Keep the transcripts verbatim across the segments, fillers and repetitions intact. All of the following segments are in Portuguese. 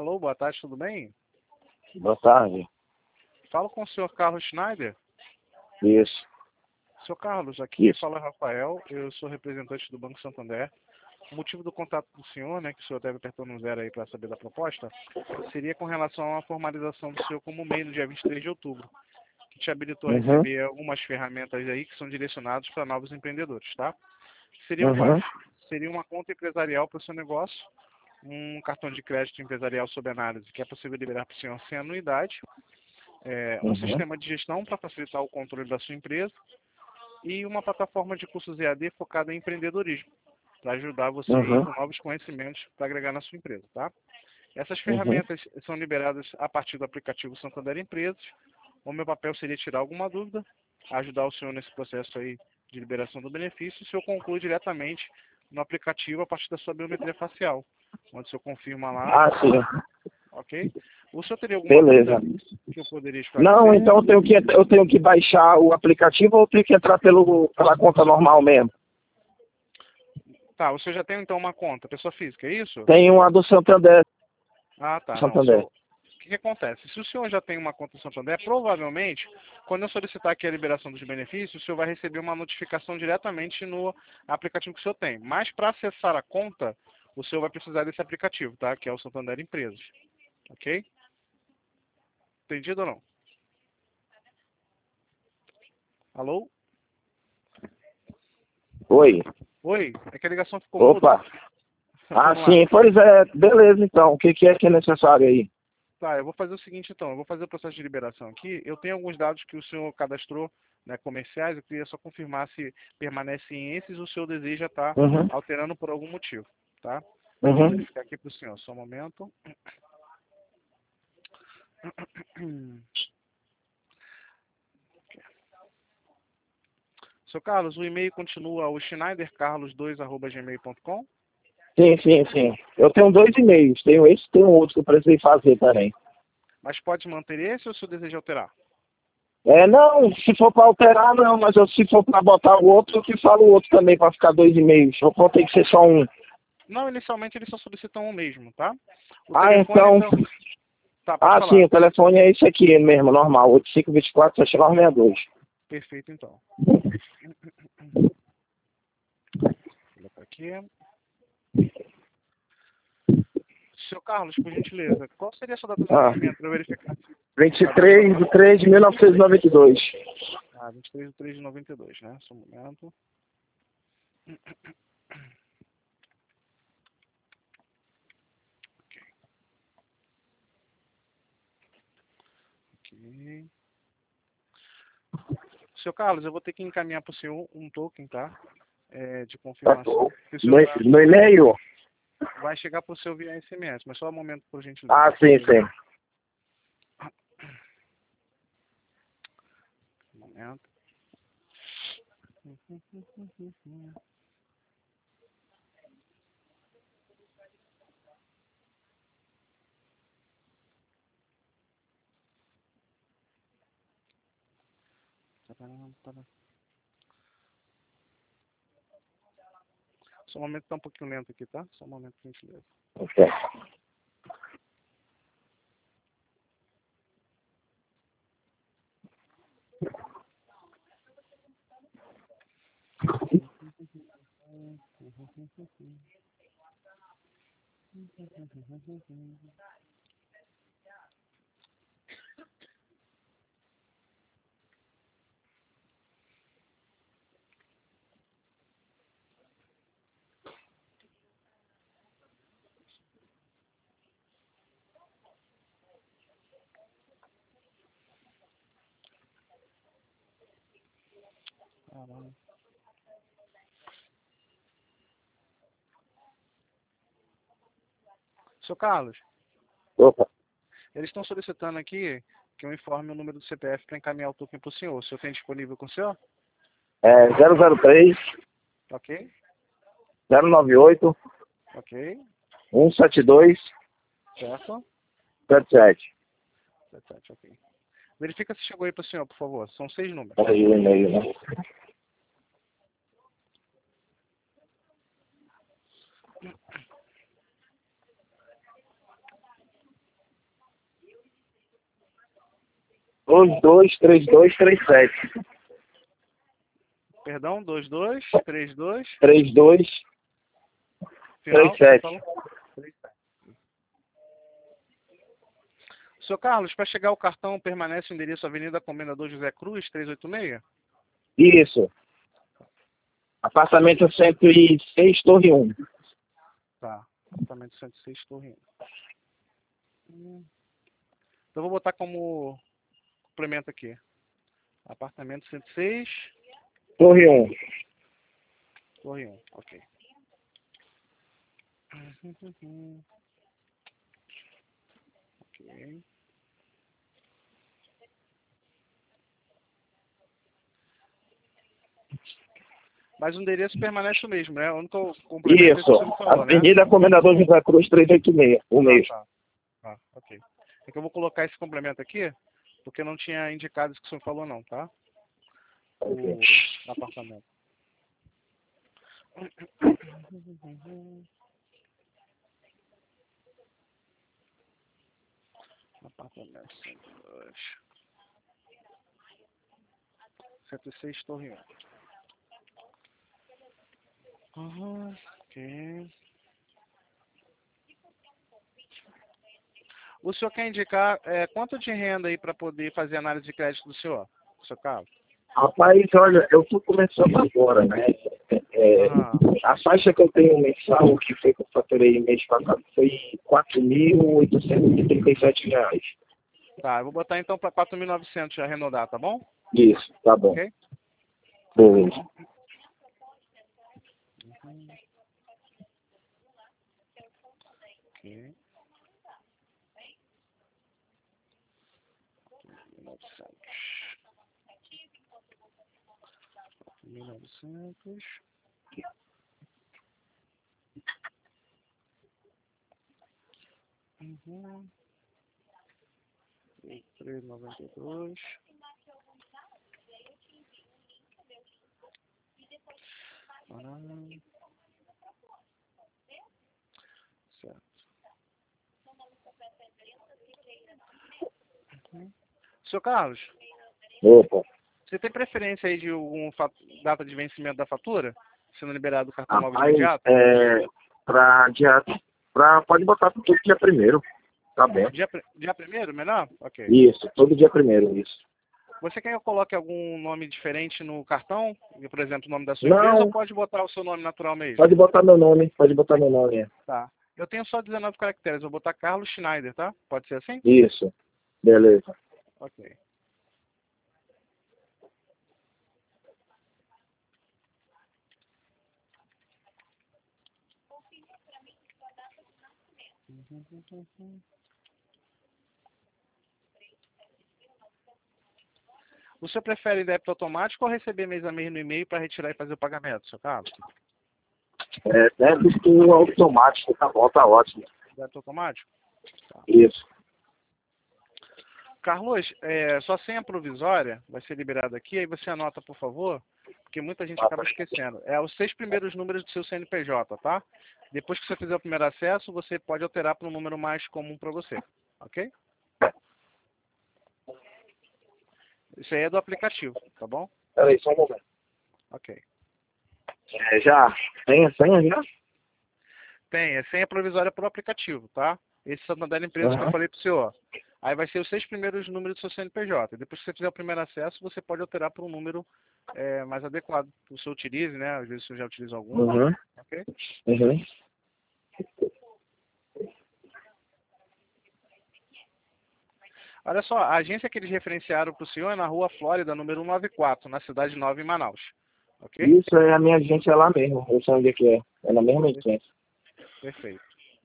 Alô, boa tarde, tudo bem? Boa tarde. Falo com o senhor Carlos Schneider. Isso. Senhor Carlos, aqui Isso. fala Rafael, eu sou representante do Banco Santander. O motivo do contato do senhor, né, que o senhor deve apertar no zero aí para saber da proposta, seria com relação à formalização do senhor como MEI no dia vinte e três de outubro, que te habilitou a Uhum. receber algumas ferramentas aí que são direcionadas para novos empreendedores, tá? Seriam Uhum. quais? Seria uma conta empresarial para o seu negócio, um cartão de crédito empresarial sob análise, que é possível liberar para o senhor sem anuidade, é, um Uhum. sistema de gestão para facilitar o controle da sua empresa e uma plataforma de cursos E A D focada em empreendedorismo, para ajudar você aí Uhum. com novos conhecimentos para agregar na sua empresa, tá? Essas Uhum. ferramentas são liberadas a partir do aplicativo Santander Empresas. O meu papel seria tirar alguma dúvida, ajudar o senhor nesse processo aí de liberação do benefício, e o senhor conclui diretamente no aplicativo a partir da sua biometria facial, onde o senhor confirma lá, Ah, sim. ok? O senhor teria alguma Beleza. dúvida que eu poderia Não, esclarecer? então eu tenho que, eu tenho que baixar o aplicativo ou eu tenho que entrar pelo, pela conta normal mesmo? Tá, o senhor já tem então uma conta, pessoa física, é isso? Tem uma do Santander. Ah, tá, não. O Santander. senhor, o que, que acontece? Se o senhor já tem uma conta no Santander, provavelmente, quando eu solicitar aqui a liberação dos benefícios, o senhor vai receber uma notificação diretamente no aplicativo que o senhor tem. Mas para acessar a conta, o senhor vai precisar desse aplicativo, tá? Que é o Santander Empresas. Ok? Entendido ou não? Alô? Oi. Oi? É que a ligação ficou muda. Opa. Ah, Vamos lá. sim. Pois é. Beleza, então. O que, que é que é necessário aí? Tá, eu vou fazer o seguinte então, eu vou fazer o processo de liberação aqui. Eu tenho alguns dados que o senhor cadastrou, né, comerciais, eu queria só confirmar se permanecem esses ou se o senhor deseja estar Uhum. alterando por algum motivo, tá? Vou Uhum. verificar aqui para o senhor, só um momento. Seu Carlos, o e-mail continua o schneider carlos dois arroba gmail ponto com? Sim, sim, sim. Eu tenho dois e-mails. Tenho esse e tenho outro que eu precisei fazer também. Mas pode manter esse ou o senhor deseja alterar? É, não, se for para alterar, não, mas eu, se for para botar o outro, eu te falo o outro também, para ficar dois e-mails. Ou pode ter que ser só um. Não, inicialmente eles só solicitam o mesmo, tá? O Ah, telefone, então. então... Tá, pode Ah, sim, falar. o telefone é esse aqui mesmo, normal. oito cinco dois quatro sete nove seis dois. Perfeito, então. Olha para aqui. Seu Carlos, por gentileza, qual seria a sua data de Ah, nascimento para eu verificar se vinte e cabe sua... três de três de mil novecentos e noventa e dois. Ah, vinte e três de três de noventa e dois, né? Só um momento. Ok. Seu Carlos, eu vou ter que encaminhar para o senhor um token, tá? É, de confirmação. Que o No, senhor vai, no e-mail? vai chegar para o senhor via S M S, mas só um momento, por gentileza. Ah, sim, sim. Um momento. Só um momento, tá um pouquinho lento aqui, tá? Só um momento, por gentileza. Ok. Caramba. Seu Carlos, Opa. eles estão solicitando aqui que eu informe o número do C P F para encaminhar o token para o senhor. O senhor tem disponível com o senhor? É zero zero três, Ok, zero nove oito, ok, um sete dois, certo? sete sete. sete sete, ok. Verifica se chegou aí para o senhor, por favor. São seis números. Aí o e-mail, né? dois dois três dois três sete. Perdão, dois dois três dois. três dois Final, três sete. falou? Senhor Carlos, para chegar o cartão permanece o endereço Avenida Comendador José Cruz, trezentos e oitenta e seis? Isso. Apartamento cento e seis, Torre um. Tá, apartamento cento e seis, Torre um. Então vou botar como complemento aqui. Apartamento cento e seis. Torre um. Torre um, ok. Ok. Mas o endereço permanece o mesmo, né? O único complemento é Isso. que você me falou, né? Avenida Comendador José Cruz trezentos e oitenta e seis. O mesmo. Ah, tá. Ah, ok. É que eu vou colocar esse complemento aqui, porque não tinha indicado isso que o senhor falou não, tá? O apartamento. Apartamento cento e dois. cento e seis, Torre um. Uhum, ok. O senhor quer indicar é, quanto de renda aí para poder fazer análise de crédito do senhor, seu Carlos? Rapaz, olha, eu estou começando agora, né? É, Aham. a faixa que eu tenho mensal, que foi que eu faturei mês passado, foi quatro mil oitocentos e trinta e sete reais. Tá, eu vou botar então para quatro mil e novecentos arredondar, tá bom? Isso, tá bom. Ok? Beleza. Uhum. Ok. mil e novecentos. Uhum. três e noventa e dois. Ah, certo. Uhum. Seu Carlos, Opa. você tem preferência aí de alguma data de vencimento da fatura? Sendo liberado o cartão móvel de Rapaz, imediato? é, pra dia, pra, pode botar tudo dia primeiro, tá bem. Dia, pri- dia primeiro, melhor? Ok. Isso, todo dia primeiro, isso. Você quer que eu coloque algum nome diferente no cartão? Por exemplo, o nome da sua empresa, ou Não, pode botar o seu nome natural mesmo? pode botar meu nome, pode botar meu nome. É. Tá. Eu tenho só dezenove caracteres, vou botar Carlos Schneider, tá? Pode ser assim? Isso, beleza. Ok. O senhor prefere débito automático ou receber mês a mês no e-mail para retirar e fazer o pagamento, seu Carlos? É, débito automático, tá bom, tá ótimo. Débito automático? Tá. Isso. Carlos, é, sua senha provisória vai ser liberada aqui, aí você anota, por favor, porque muita gente acaba esquecendo. É os seis primeiros números do seu C N P J, tá? Depois que você fizer o primeiro acesso, você pode alterar para um número mais comum para você, ok? Isso aí é do aplicativo, tá bom? Peraí, só um momento. Ok. É, já tem a senha já? Tem, é senha provisória pro aplicativo, tá? Esse Santander Empresa que eu Uhum. falei pro senhor. Aí vai ser os seis primeiros números do seu C N P J. Depois que você fizer o primeiro acesso, você pode alterar para um número é, mais adequado que o senhor utilize, né? Às vezes o senhor já utiliza algum, Uhum. ok? Uhum. Olha só, a agência que eles referenciaram para o senhor é na Rua Flórida, número cento e noventa e quatro, na Cidade Nova, em Manaus. Ok? Isso é a minha agência é lá mesmo. Eu sei onde é que é. É na mesma agência. Perfeito.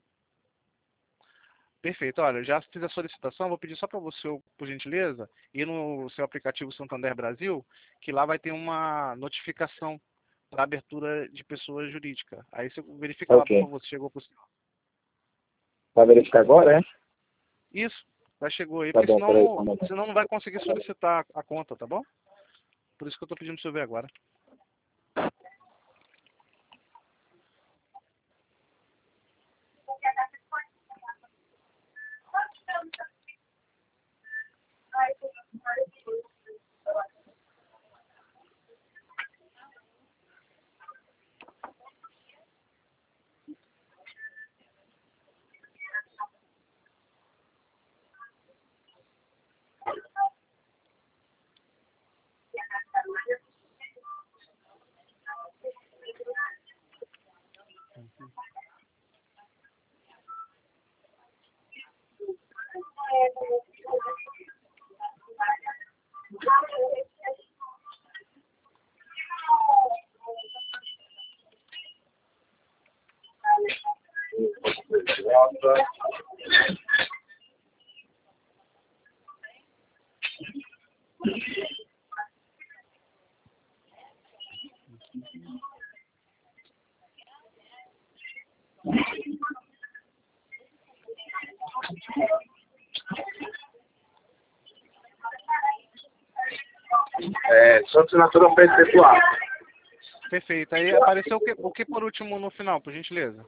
Perfeito. Olha, eu já fiz a solicitação, vou pedir só para você, por gentileza, ir no seu aplicativo Santander Brasil, que lá vai ter uma notificação para abertura de pessoa jurídica. Aí você verifica lá, por Ok. favor, se chegou para o senhor. Vai verificar agora, é? Isso, já chegou aí, Tá porque bom, peraí, só um senão, momento. senão não vai conseguir solicitar a conta, tá bom? Por isso que eu estou pedindo para o senhor ver agora. É, sua assinatura não pode efetuar. Perfeito. Aí apareceu o que, o que por último no final, por gentileza?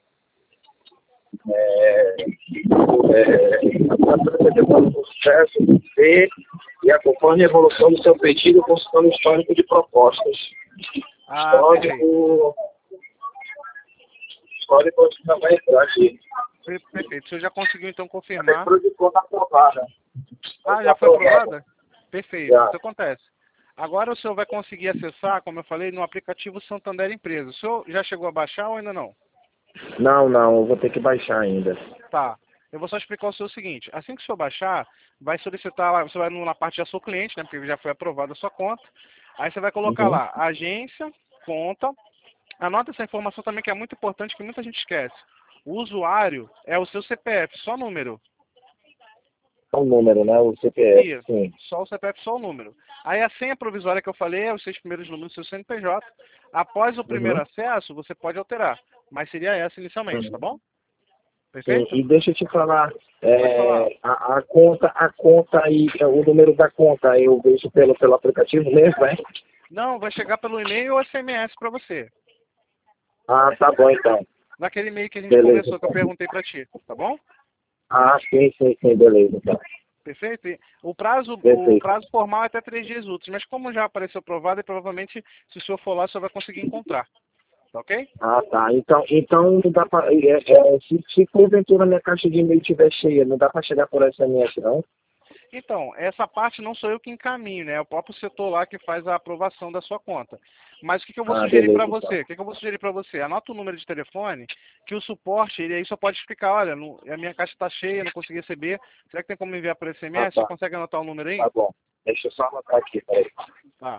É, é, a assinatura foi efetuada com sucesso, C, e acompanhe a evolução do seu pedido consultando o histórico de propostas. Ah, perfeito. Histórico... Histórico já vai entrar aqui. Per- Perfeito. O senhor já conseguiu então A confirmar? leitura de conta aprovada. Ah, já foi aprovada? Perfeito. Já. Isso acontece. Agora o senhor vai conseguir acessar, como eu falei, no aplicativo Santander Empresa. O senhor já chegou a baixar ou ainda não? Não, não, eu vou ter que baixar ainda. Tá. Eu vou só explicar o senhor o seguinte. Assim que o senhor baixar, vai solicitar lá, você vai na parte da sua cliente, né? Porque já foi aprovada a sua conta. Aí você vai colocar Uhum. lá, agência, conta. Anota essa informação também que é muito importante, que muita gente esquece. O usuário é o seu C P F, só número. Só o número, né? O C P F, Isso. sim. Só o C P F, só o número. Aí a senha provisória que eu falei é os seis primeiros números do seu C N P J. Após o primeiro Uhum. acesso, você pode alterar. Mas seria essa inicialmente, tá Uhum. bom? Sim, Perfeito? e deixa eu te falar, Pode falar. é, a, a conta, a conta aí, o número da conta eu vejo pelo, pelo aplicativo mesmo, né? Não, vai chegar pelo e-mail ou S M S para você. Ah, tá bom então. Naquele e-mail que a gente Beleza. conversou, que eu perguntei para ti, tá bom? Ah, sim, sim, sim, beleza então. Perfeito? E o prazo, o Perfeito. prazo formal é até três dias úteis, mas como já apareceu aprovado, e provavelmente, se o senhor for lá, o senhor vai conseguir encontrar. Tá ok? Ah, tá. Então, então não dá pra. É, é, se, se porventura minha caixa de e-mail estiver cheia, não dá pra chegar por S M S, não? Então, essa parte não sou eu que encaminho, né? É o próprio setor lá que faz a aprovação da sua conta. Mas o que, que eu vou Ah, sugerir beleza, para então. você? O que, que eu vou sugerir para você? Anota o número de telefone, que o suporte, ele aí só pode explicar, olha, não- a minha caixa está cheia, não consegui receber. Será que tem como enviar por S M Ah, S? Você tá. consegue anotar o número aí? Tá bom. Deixa eu só anotar aqui, peraí. Tá.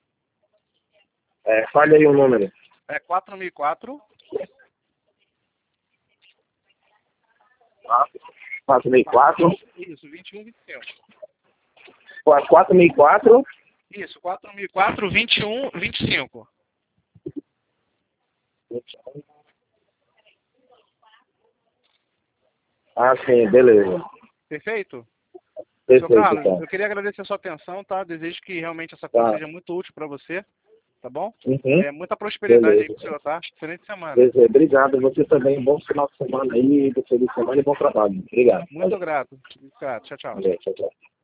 É, fale aí o número. É quatro mil e quatro, quatro mil e quatro. isso, vinte e um, vinte e cinco. quatro mil e quatro. Isso, quatro mil e quatro, vinte e um, vinte e cinco. Ah, sim, beleza. Perfeito? Seu Perfeito, Carlos, então. eu queria agradecer a sua atenção, tá? Desejo que realmente essa coisa Tá. seja muito útil para você, tá bom? Uhum. É, muita prosperidade aí Beleza. pro senhor, tá? Excelente semana. Beleza. Obrigado. Você também. Bom final de semana aí. Feliz semana e bom trabalho. Obrigado. Muito Valeu. grato. Obrigado. Tchau, tchau. Valeu. Tchau, tchau.